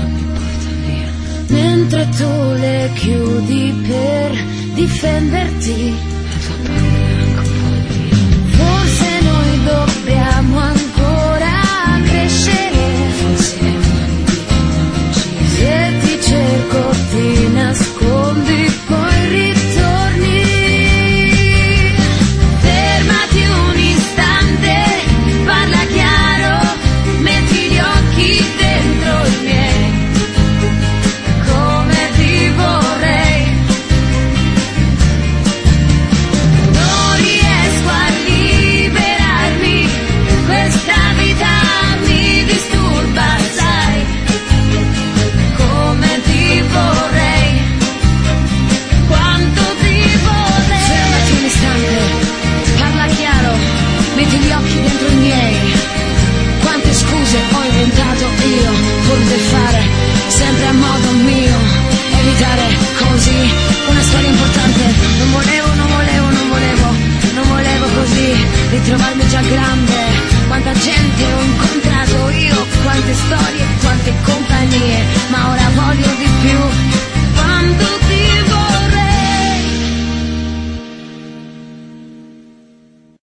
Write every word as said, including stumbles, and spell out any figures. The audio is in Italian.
mi porta via. Mentre tu le chiudi per difenderti, La tua paura è anche un po' la mia. forse noi dobbiamo ancora crescere. Forse è una vita bugia. Se ti cerco ti nascondi, poi ritorni. Fermati un istante, parla chiaro, metti gli occhi dentro i miei, come ti vorrei. Non riesco a liberarmi, questa vita mi disturba, sai, come ti vorrei, quanto ti vorrei. Fermati un istante, parla chiaro, metti gli occhi dentro i miei. Quante scuse ho inventato io, pur di fare sempre a modo mio, evitare così una storia importante. Non volevo, non volevo, non volevo, non volevo così ritrovarmi già grande. Quanta gente ho incontrato io, quante storie